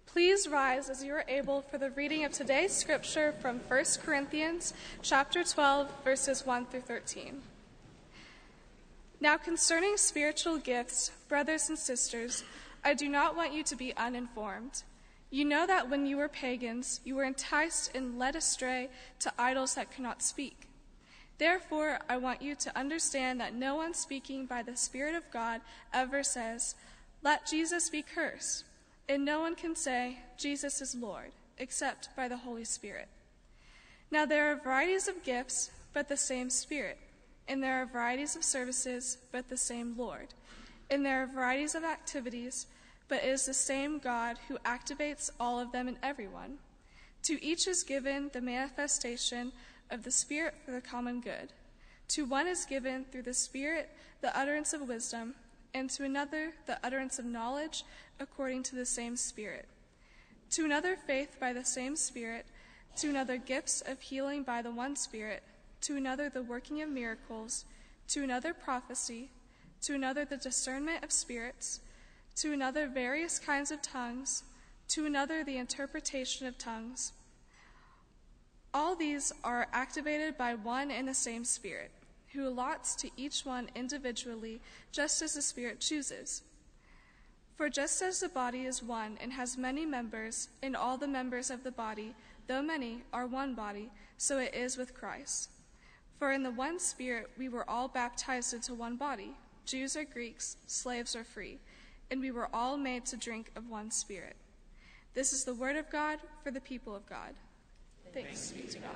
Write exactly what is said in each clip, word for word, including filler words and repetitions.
Please rise as you are able for the reading of today's scripture from First Corinthians chapter twelve, verses one through thirteen. Now concerning spiritual gifts, brothers and sisters, I do not want you to be uninformed. You know that when you were pagans, you were enticed and led astray to idols that could not speak. Therefore, I want you to understand that no one speaking by the Spirit of God ever says, "Let Jesus be cursed." And no one can say, "Jesus is Lord," except by the Holy Spirit. Now there are varieties of gifts, but the same Spirit. And there are varieties of services, but the same Lord. And there are varieties of activities, but it is the same God who activates all of them in everyone. To each is given the manifestation of the Spirit for the common good. To one is given through the Spirit the utterance of wisdom, and to another the utterance of knowledge according to the same Spirit. To another faith by the same Spirit, to another gifts of healing by the one Spirit, to another the working of miracles, to another prophecy, to another the discernment of spirits, to another various kinds of tongues, to another the interpretation of tongues. All these are activated by one and the same Spirit, who allots to each one individually, just as the Spirit chooses. For just as the body is one and has many members, and all the members of the body, though many, are one body, so it is with Christ. For in the one Spirit we were all baptized into one body, Jews or Greeks, slaves or free, and we were all made to drink of one Spirit. This is the word of God for the people of God. Thanks be to God.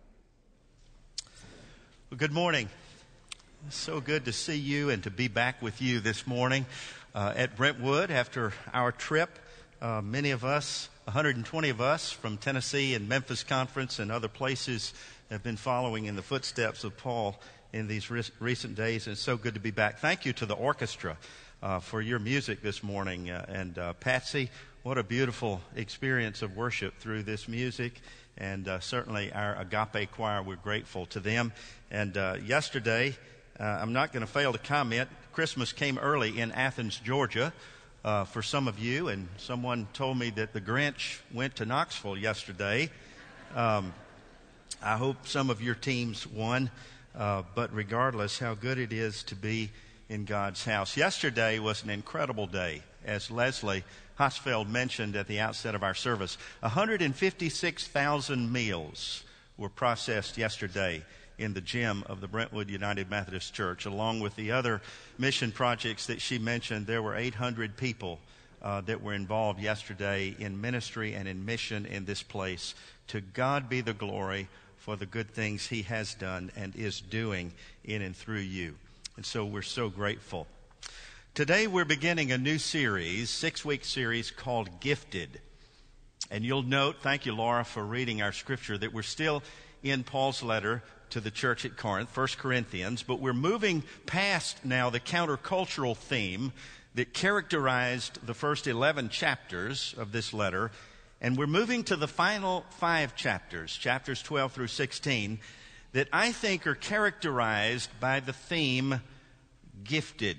Well, good morning. It's so good to see you and to be back with you this morning uh, at Brentwood after our trip. Uh, many of us, one hundred twenty of us from Tennessee and Memphis Conference and other places have been following in the footsteps of Paul in these re- recent days. And it's so good to be back. Thank you to the orchestra uh, for your music this morning. Uh, and uh, Patsy, what a beautiful experience of worship through this music. And uh, certainly our Agape choir, we're grateful to them. And uh, yesterday, uh, I'm not going to fail to comment, Christmas came early in Athens, Georgia, uh, for some of you. And someone told me that the Grinch went to Knoxville yesterday. Um, I hope some of your teams won. Uh, but regardless, how good it is to be in God's house. Yesterday was an incredible day, as Leslie Hosfeld mentioned at the outset of our service. one hundred fifty-six thousand meals were processed yesterday in the gym of the Brentwood United Methodist Church. Along with the other mission projects that she mentioned, there were eight hundred people uh, that were involved yesterday in ministry and in mission in this place. To God be the glory for the good things He has done and is doing in and through you. And so we're so grateful. Today we're beginning a new series, six-week series called Gifted. And you'll note, thank you Laura for reading our scripture, that we're still in Paul's letter to the church at Corinth, First Corinthians, but we're moving past now the countercultural theme that characterized the first eleven chapters of this letter, and we're moving to the final five chapters, chapters twelve through sixteen, that I think are characterized by the theme gifted.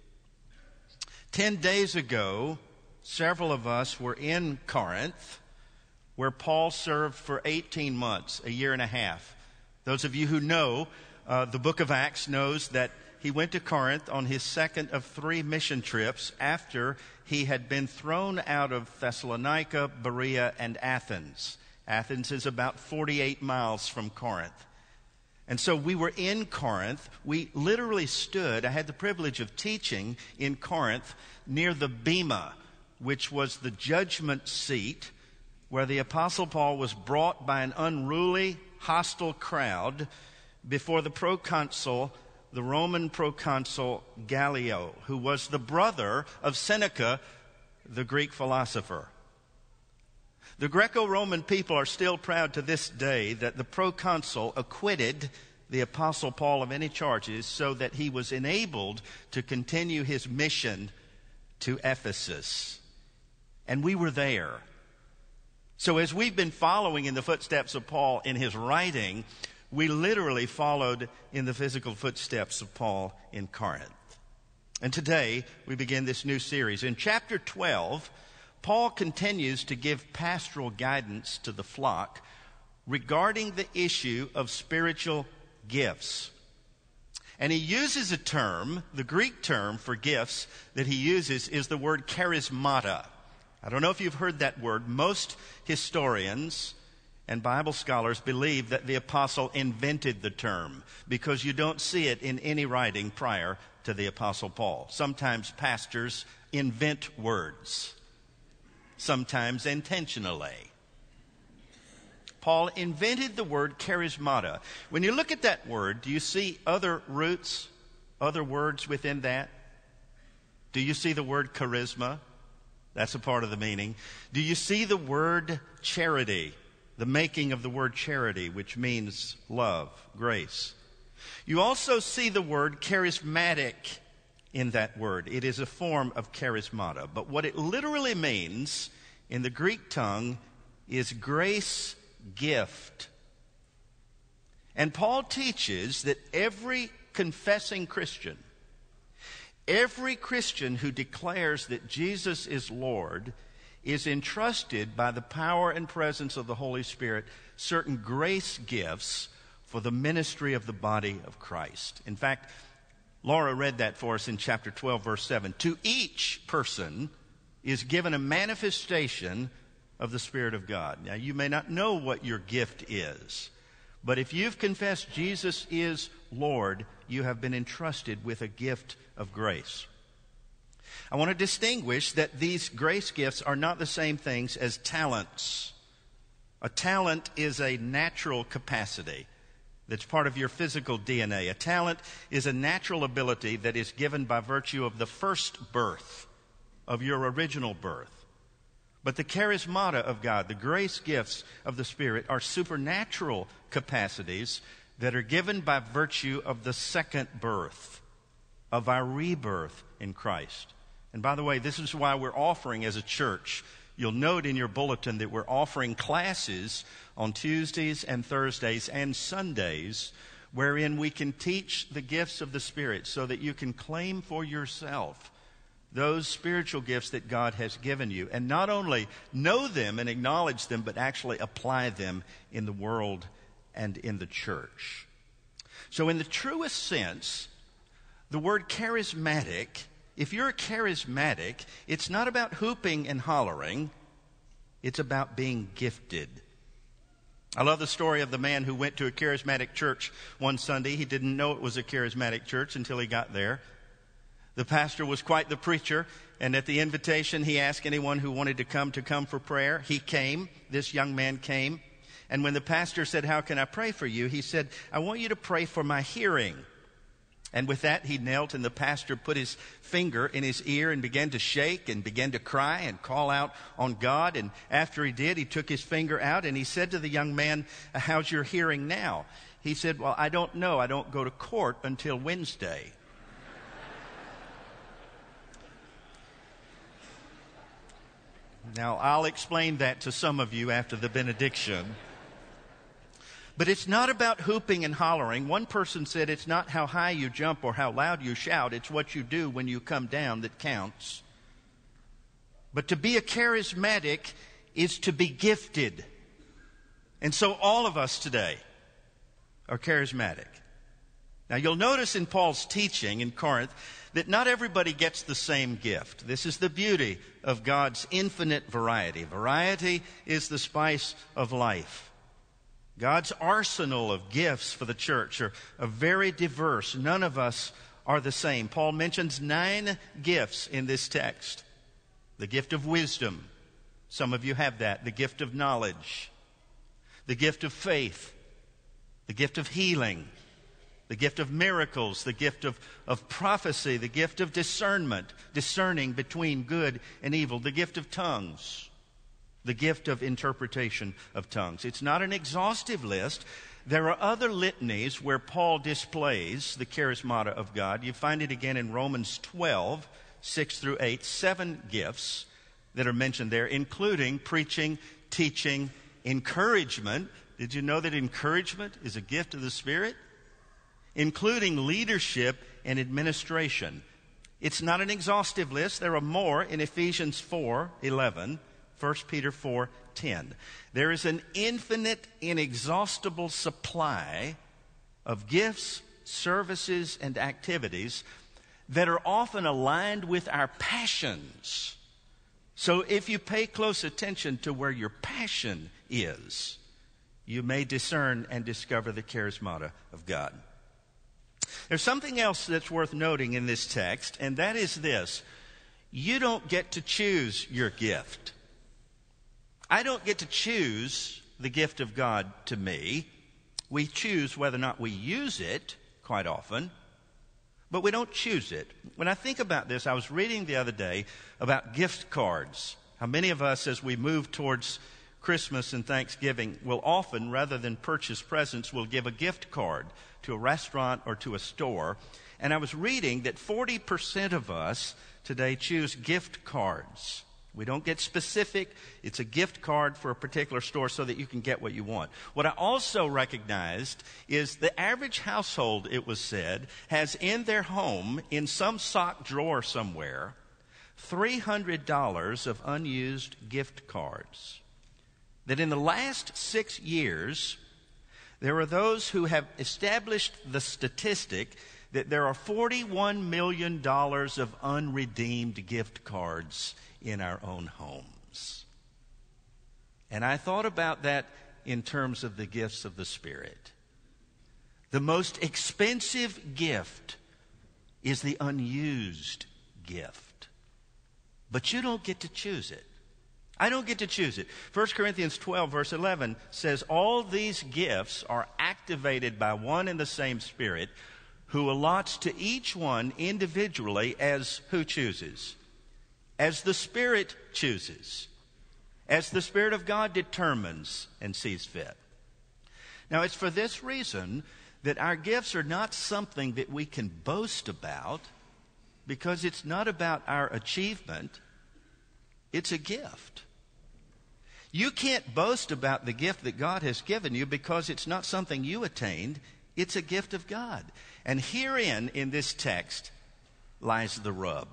Ten days ago, several of us were in Corinth, where Paul served for eighteen months, a year and a half. Those of you who know uh, the book of Acts knows that he went to Corinth on his second of three mission trips after he had been thrown out of Thessalonica, Berea, and Athens. Athens is about forty-eight miles from Corinth. And so we were in Corinth. We literally stood, I had the privilege of teaching in Corinth near the Bema, which was the judgment seat where the Apostle Paul was brought by an unruly, hostile crowd before the proconsul, the Roman proconsul Gallio, who was the brother of Seneca, the Greek philosopher. The Greco-Roman people are still proud to this day that the proconsul acquitted the Apostle Paul of any charges so that he was enabled to continue his mission to Ephesus. And we were there. So as we've been following in the footsteps of Paul in his writing, we literally followed in the physical footsteps of Paul in Corinth. And today we begin this new series. In chapter twelve, Paul continues to give pastoral guidance to the flock regarding the issue of spiritual gifts. And he uses a term, the Greek term for gifts that he uses is the word charismata. I don't know if you've heard that word. Most historians and Bible scholars believe that the apostle invented the term because you don't see it in any writing prior to the apostle Paul. Sometimes pastors invent words, sometimes intentionally. Paul invented the word charismata. When you look at that word, do you see other roots, other words within that? Do you see the word charisma? That's a part of the meaning. Do you see the word charity, the making of the word charity, which means love, grace? You also see the word charismatic in that word. It is a form of charismata. But what it literally means in the Greek tongue is grace gift. And Paul teaches that every confessing Christian, every Christian who declares that Jesus is Lord, is entrusted by the power and presence of the Holy Spirit certain grace gifts for the ministry of the body of Christ. In fact, Laura read that for us in chapter twelve, verse seven. To each person is given a manifestation of the Spirit of God. Now, you may not know what your gift is, but if you've confessed Jesus is Lord, you have been entrusted with a gift of grace. I want to distinguish that these grace gifts are not the same things as talents. A talent is a natural capacity that's part of your physical D N A. A talent is a natural ability that is given by virtue of the first birth, of your original birth. But the charismata of God, the grace gifts of the Spirit, are supernatural capacities that are given by virtue of the second birth, of our rebirth in Christ. And by the way, this is why we're offering as a church. You'll note in your bulletin that we're offering classes on Tuesdays and Thursdays and Sundays wherein we can teach the gifts of the Spirit so that you can claim for yourself those spiritual gifts that God has given you, and not only know them and acknowledge them, but actually apply them in the world and in the church. So in the truest sense, the word charismatic, if you're charismatic, it's not about hooping and hollering, it's about being gifted. I love the story of the man who went to a charismatic church one Sunday. He didn't know it was a charismatic church until he got there. The pastor was quite the preacher, and at the invitation, he asked anyone who wanted to come to come for prayer. He came. This young man came. And when the pastor said, "How can I pray for you?" he said, "I want you to pray for my hearing." And with that, he knelt, and the pastor put his finger in his ear and began to shake and began to cry and call out on God. And after he did, he took his finger out, and he said to the young man, "How's your hearing now?" He said, "Well, I don't know. I don't go to court until Wednesday." Now, I'll explain that to some of you after the benediction. But it's not about hooping and hollering. One person said it's not how high you jump or how loud you shout. It's what you do when you come down that counts. But to be a charismatic is to be gifted. And so all of us today are charismatic. Now, you'll notice in Paul's teaching in Corinth that not everybody gets the same gift. This is the beauty of God's infinite variety. Variety is the spice of life. God's arsenal of gifts for the church are, are very diverse. None of us are the same. Paul mentions nine gifts in this text. The gift of wisdom. Some of you have that. The gift of knowledge. The gift of faith. The gift of healing. The gift of miracles, the gift of, of prophecy, the gift of discernment, discerning between good and evil, the gift of tongues, the gift of interpretation of tongues. It's not an exhaustive list. There are other litanies where Paul displays the charismata of God. You find it again in Romans twelve, six through eight, seven gifts that are mentioned there, including preaching, teaching, encouragement. Did you know that encouragement is a gift of the Spirit? Including leadership and administration. It's not an exhaustive list. There are more in Ephesians four eleven, First Peter four ten. There is an infinite, inexhaustible supply of gifts, services, and activities that are often aligned with our passions. So if you pay close attention to where your passion is, you may discern and discover the charismata of God. There's something else that's worth noting in this text, and that is this. You don't get to choose your gift. I don't get to choose the gift of God to me. We choose whether or not we use it quite often, but we don't choose it. When I think about this, I was reading the other day about gift cards. How many of us, as we move towards Christmas and Thanksgiving, will often, rather than purchase presents, will give a gift card to a restaurant or to a store. And I was reading that forty percent of us today choose gift cards. We don't get specific. It's a gift card for a particular store so that you can get what you want. What I also recognized is the average household, it was said, has in their home, in some sock drawer somewhere, three hundred dollars of unused gift cards. That in the last six years, there are those who have established the statistic that there are forty-one million dollars of unredeemed gift cards in our own homes. And I thought about that in terms of the gifts of the Spirit. The most expensive gift is the unused gift. But you don't get to choose it. I don't get to choose it. First Corinthians twelve, verse eleven says, all these gifts are activated by one and the same Spirit, who allots to each one individually as who chooses? As the Spirit chooses. As the Spirit of God determines and sees fit. Now, it's for this reason that our gifts are not something that we can boast about, because it's not about our achievement. It's a gift. You can't boast about the gift that God has given you because it's not something you attained. It's a gift of God. And herein, in this text, lies the rub.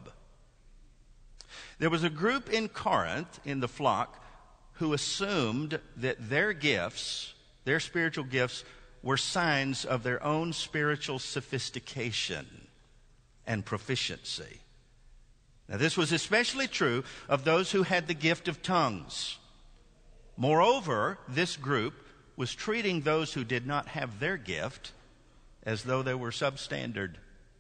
There was a group in Corinth, in the flock, who assumed that their gifts, their spiritual gifts, were signs of their own spiritual sophistication and proficiency. Now, this was especially true of those who had the gift of tongues. Moreover, this group was treating those who did not have their gift as though they were substandard,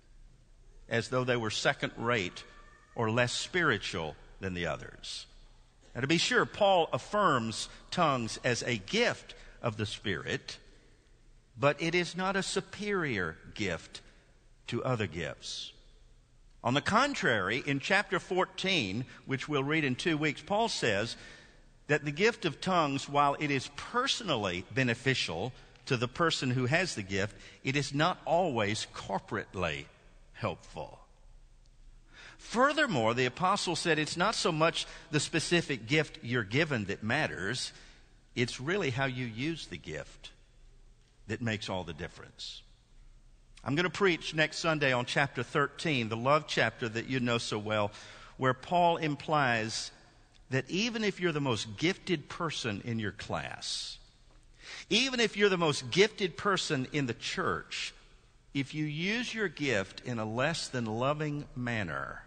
as though they were second-rate or less spiritual than the others. Now, to be sure, Paul affirms tongues as a gift of the Spirit, but it is not a superior gift to other gifts. On the contrary, in chapter fourteen, which we'll read in two weeks, Paul says that the gift of tongues, while it is personally beneficial to the person who has the gift, it is not always corporately helpful. Furthermore, the apostle said it's not so much the specific gift you're given that matters, it's really how you use the gift that makes all the difference. I'm going to preach next Sunday on chapter thirteen, the love chapter that you know so well, where Paul implies that even if you're the most gifted person in your class, even if you're the most gifted person in the church, if you use your gift in a less than loving manner,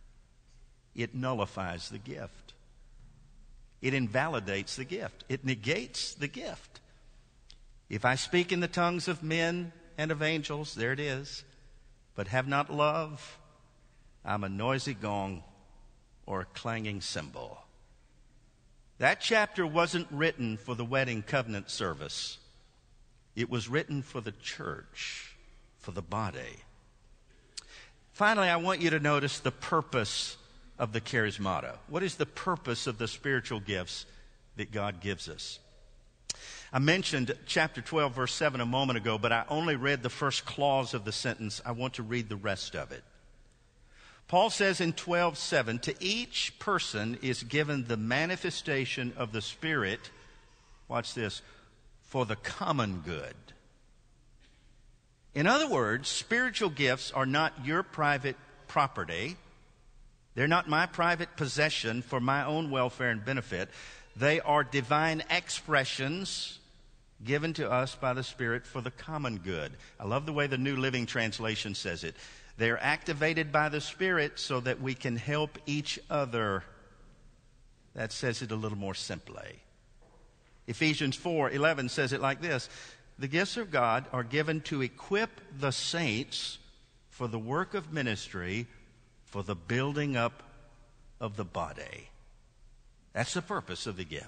it nullifies the gift. It invalidates the gift. It negates the gift. If I speak in the tongues of men and of angels, there it is, but have not love, I'm a noisy gong or a clanging cymbal. That chapter wasn't written for the wedding covenant service. It was written for the church, for the body. Finally, I want you to notice the purpose of the charismata. What is the purpose of the spiritual gifts that God gives us? I mentioned chapter twelve, verse seven a moment ago, but I only read the first clause of the sentence. I want to read the rest of it. Paul says in twelve seven, to each person is given the manifestation of the Spirit, watch this, for the common good. In other words, spiritual gifts are not your private property. They're not my private possession for my own welfare and benefit. They are divine expressions given to us by the Spirit for the common good. I love the way the New Living Translation says it. They're activated by the Spirit so that we can help each other. That says it a little more simply. Ephesians four eleven says it like this: the gifts of God are given to equip the saints for the work of ministry, for the building up of the body. That's the purpose of the gift.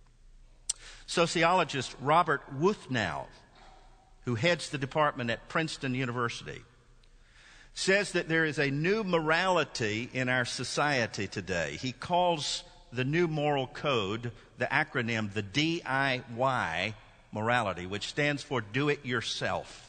Sociologist Robert Wuthnow, who heads the department at Princeton University, says that there is a new morality in our society today. He calls the new moral code, the acronym, the D I Y morality, which stands for do it yourself.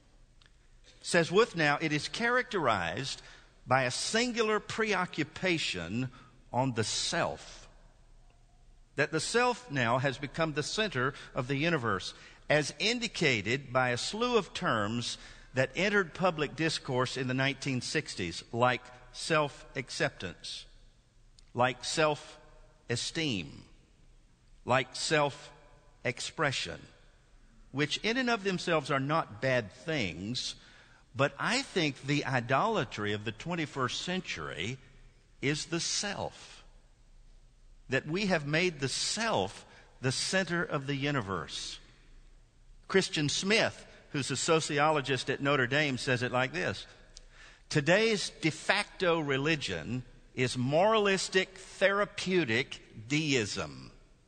Says Wuthnow, it is characterized by a singular preoccupation on the self. That the self now has become the center of the universe, as indicated by a slew of terms that entered public discourse in the nineteen sixties, like self-acceptance, like self-esteem, like self-expression, which in and of themselves are not bad things, but I think the idolatry of the twenty-first century is the self. That we have made the self the center of the universe. Christian Smith, who's a sociologist at Notre Dame, says it like this: today's de facto religion is moralistic, therapeutic deism.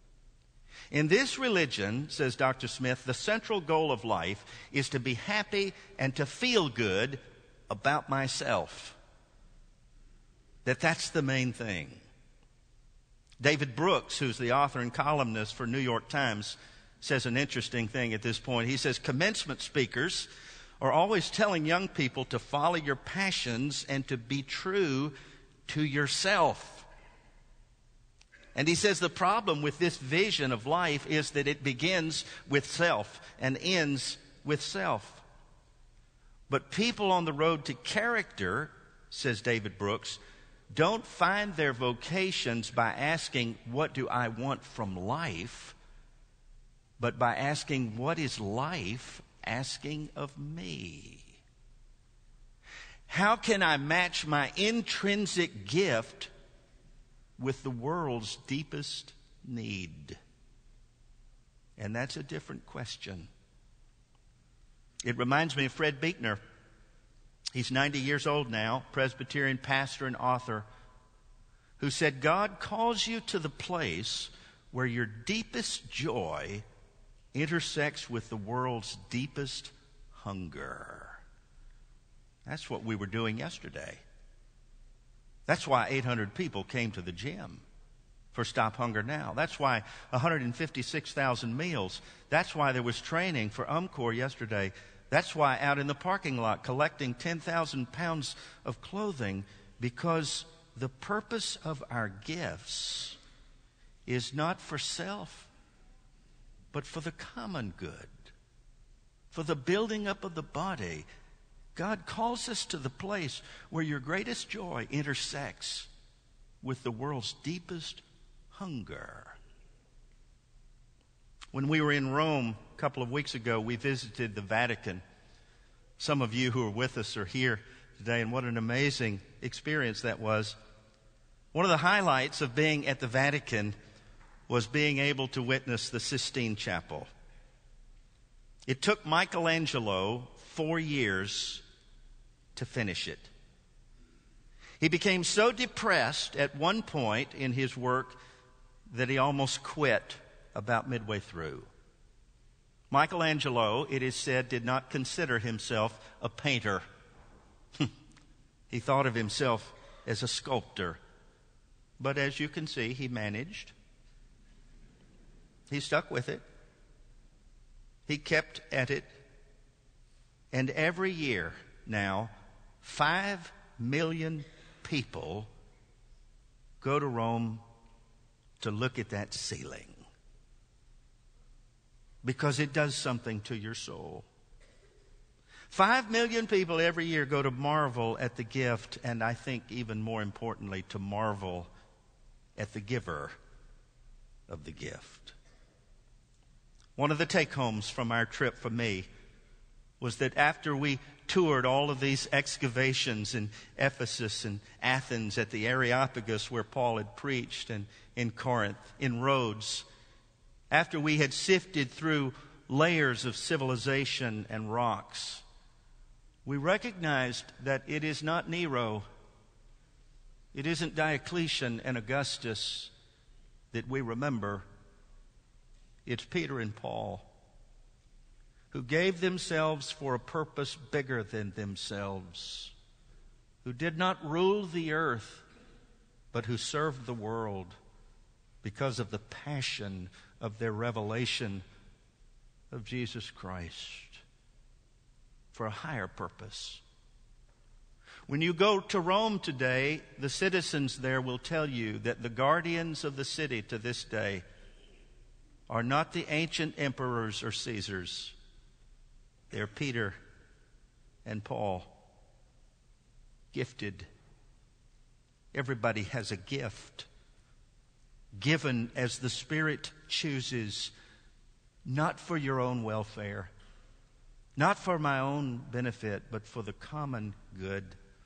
In this religion, says Doctor Smith, the central goal of life is to be happy and to feel good about myself. That that's the main thing. David Brooks, who's the author and columnist for New York Times, says an interesting thing at this point. He says, commencement speakers are always telling young people to follow your passions and to be true to yourself. And he says the problem with this vision of life is that it begins with self and ends with self. But people on the road to character, says David Brooks, don't find their vocations by asking, what do I want from life? But by asking, what is life asking of me? How can I match my intrinsic gift with the world's deepest need? And that's a different question. It reminds me of Fred Buechner. He's ninety years old now, Presbyterian pastor and author, who said, God calls you to the place where your deepest joy intersects with the world's deepest hunger. That's what we were doing yesterday. That's why eight hundred people came to the gym for Stop Hunger Now. That's why one hundred fifty-six thousand meals. That's why there was training for UMCOR yesterday. That's why out in the parking lot collecting ten thousand pounds of clothing, because the purpose of our gifts is not for self, but for the common good, for the building up of the body. God calls us to the place where your greatest joy intersects with the world's deepest hunger. When we were in Rome a couple of weeks ago, we visited the Vatican. Some of you who are with us are here today, and what an amazing experience that was. One of the highlights of being at the Vatican was being able to witness the Sistine Chapel. It took Michelangelo four years to finish it. He became so depressed at one point in his work that he almost quit about midway through. Michelangelo, it is said, did not consider himself a painter. He thought of himself as a sculptor. But as you can see, he managed. He stuck with it. He kept at it. And every year now, five million people go to Rome to look at that ceiling, because it does something to your soul. Five million people every year go to marvel at the gift, and I think even more importantly, to marvel at the giver of the gift. One of the take-homes from our trip for me was that after we toured all of these excavations in Ephesus and Athens, at the Areopagus where Paul had preached, and in Corinth, in Rhodes, after we had sifted through layers of civilization and rocks, we recognized that it is not Nero, it isn't Diocletian and Augustus that we remember. It's Peter and Paul, who gave themselves for a purpose bigger than themselves, who did not rule the earth, but who served the world because of the passion of their revelation of Jesus Christ for a higher purpose. When you go to Rome today, the citizens there will tell you that the guardians of the city to this day are not the ancient emperors or Caesars. They're Peter and Paul, gifted. Everybody has a gift, given as the Spirit chooses, not for your own welfare, not for my own benefit, but for the common good.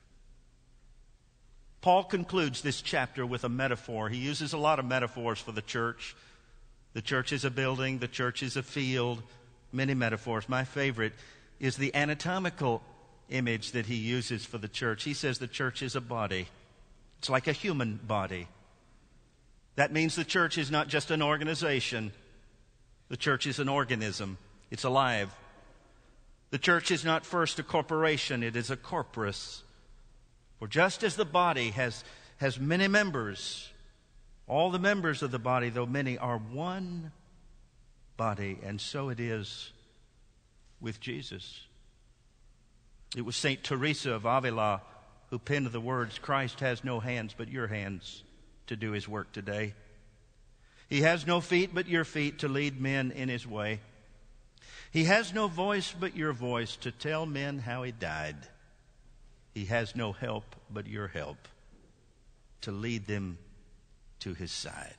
Paul concludes this chapter with a metaphor. He uses a lot of metaphors for the church. The church is a building, the church is a field, many metaphors. My favorite is the anatomical image that he uses for the church. He says the church is a body. It's like a human body. That means the church is not just an organization. The church is an organism. It's alive. The church is not first a corporation, it is a corpus. For just as the body has, has many members, all the members of the body, though many, are one body, and so it is with Jesus. It was Saint Teresa of Avila who penned the words, "Christ has no hands but your hands to do his work today. He has no feet but your feet to lead men in his way. He has no voice but your voice to tell men how he died. He has no help but your help to lead them to his side."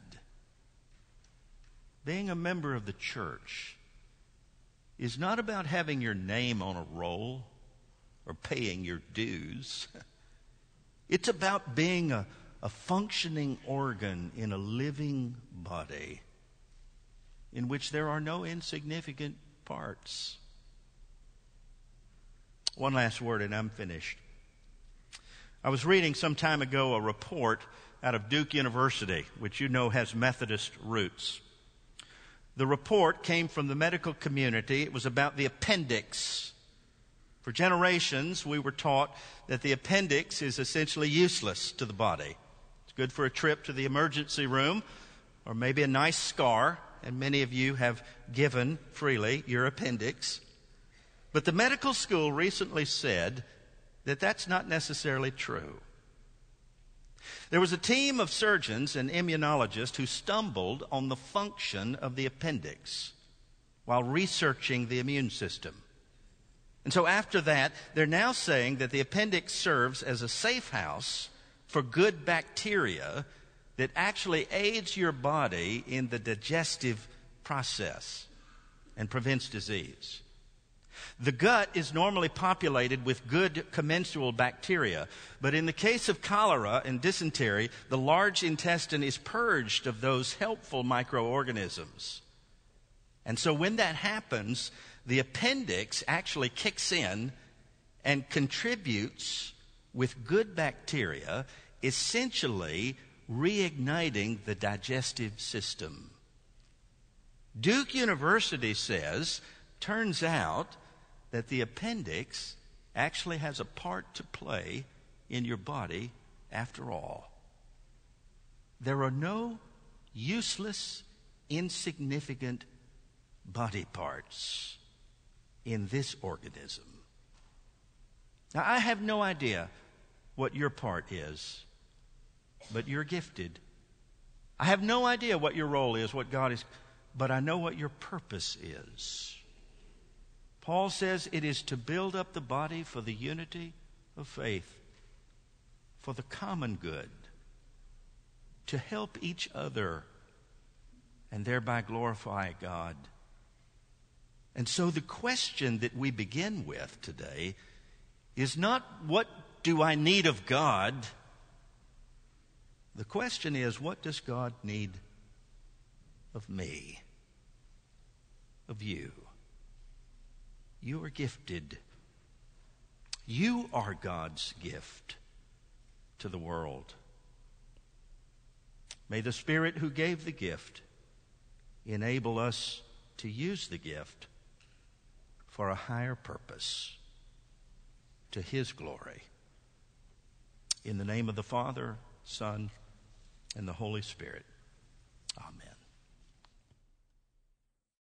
Being a member of the church is not about having your name on a roll or paying your dues. It's about being a, a functioning organ in a living body in which there are no insignificant parts. One last word and I'm finished. I was reading some time ago a report out of Duke University, which you know has Methodist roots. The report came from the medical community. It was about the appendix. For generations, we were taught that the appendix is essentially useless to the body. It's good for a trip to the emergency room or maybe a nice scar, and many of you have given freely your appendix. But the medical school recently said that that's not necessarily true. There was a team of surgeons and immunologists who stumbled on the function of the appendix while researching the immune system. And so after that, they're now saying that the appendix serves as a safe house for good bacteria that actually aids your body in the digestive process and prevents disease. The gut is normally populated with good commensal bacteria, but in the case of cholera and dysentery, the large intestine is purged of those helpful microorganisms. And so when that happens, the appendix actually kicks in and contributes with good bacteria, essentially reigniting the digestive system. Duke University says, turns out that the appendix actually has a part to play in your body after all. There are no useless, insignificant body parts in this organism. Now, I have no idea what your part is, but you're gifted. I have no idea what your role is, what God is, but I know what your purpose is. Paul Paul says it is to build up the body for the unity of faith, for the common good, to help each other and thereby glorify God. And so the question that we begin with today is not, what do I need of God? The question is, what does God need of me, of you? You are gifted. You are God's gift to the world. May the Spirit who gave the gift enable us to use the gift for a higher purpose, to His glory. In the name of the Father, Son, and the Holy Spirit. Amen.